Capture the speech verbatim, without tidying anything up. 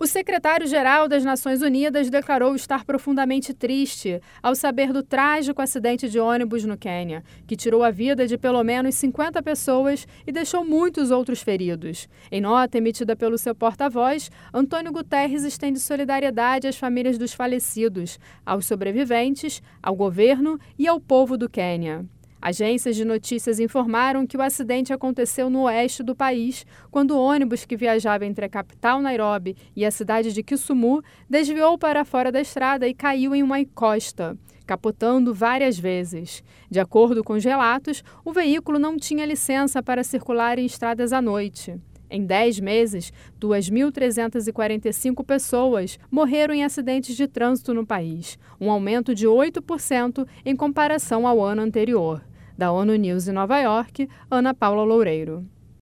secretário-geral das Nações Unidas declarou estar profundamente triste ao saber do trágico acidente de ônibus no Quênia, que tirou a vida de pelo menos cinquenta pessoas e deixou muitos outros feridos. Em nota emitida pelo seu porta-voz, Antônio Guterres estende solidariedade às famílias dos falecidos, aos sobreviventes, ao governo e ao povo do Quênia. Agências de notícias informaram que o acidente aconteceu no oeste do país, quando o ônibus que viajava entre a capital Nairobi e a cidade de Kisumu desviou para fora da estrada e caiu em uma encosta, capotando várias vezes. De acordo com os relatos, o veículo não tinha licença para circular em estradas à noite. Em dez meses, duas mil trezentas e quarenta e cinco pessoas morreram em acidentes de trânsito no país, um aumento de oito por cento em comparação ao ano anterior. Da ONU News em Nova York, Ana Paula Loureiro.